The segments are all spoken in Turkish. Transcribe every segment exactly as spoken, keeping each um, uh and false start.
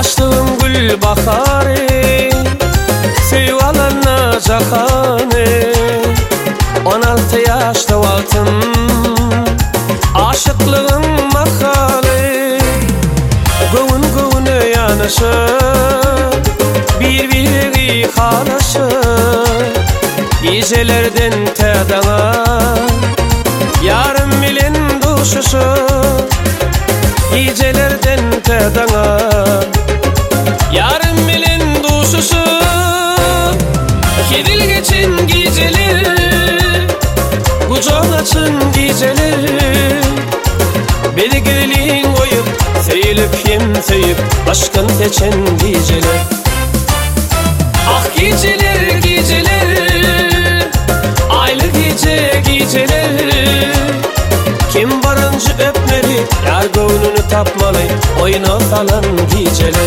Açtığım gül baharı, sevip alana cahanı. On altı yaşta valtım, aşıklığın makalı. Gövün gövüne yanaşır, bir-biri halaşır. Gecelerden tedana, yarım bilen duşuşur. Gecelerden tedana, yarım bilen duşuşur. Kedil geçin geceler, kucak açın geceler. Beni gelin koyup, seyilip yem seyip, aşkın teçen geceler. Ah geceler geceler, aylı gece geceler. Kim barıncı öpmeli, yar gönlünü tapmalı, oyuna falan geceler.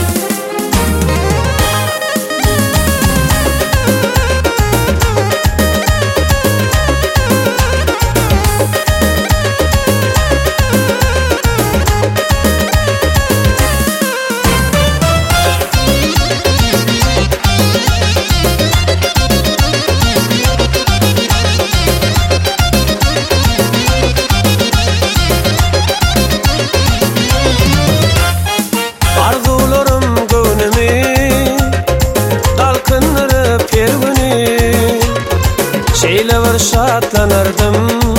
Şeyle var şatlanardım,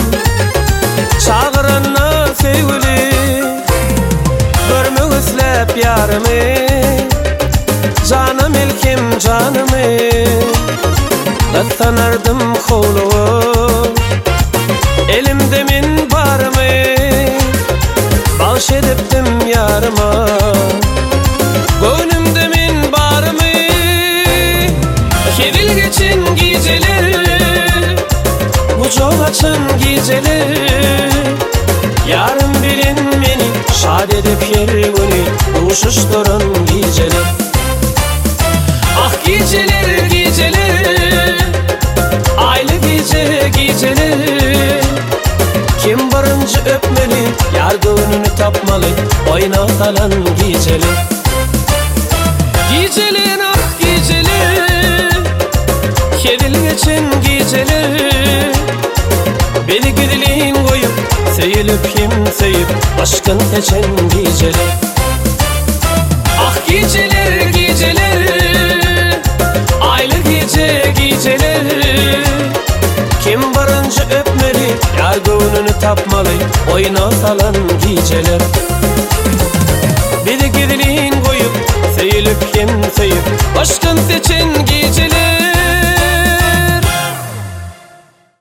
çağıranlar sevgili. Görmek üslep yarımı, canım ilkim canımı. Lattanardım koluğu, elimde min barımı. Bağış ediptim yarıma, gönlümde min barımı. Kedil geçin geceler, kucak açın geceler. Yarın bilin beni, şad edip yerini, uçuşturun geceler. Ah geceler geceler, aylı gece geceler. Kim barıncı öpmeli, yar gönlünü tapmalı, oyna talan geceler. Geceler ah geceler, kedil geçin geceler. Beni gidilin koyup, seyilip yem seyip, aşkın teçen geceler. Ah geceler geceler, aylı gece geceler. Kim barıncı öpmeli, yar gönlünü tapmalı, oyna talan geceler. Beni gidilin koyup, seyilip yem seyip, aşkın teçen geceler.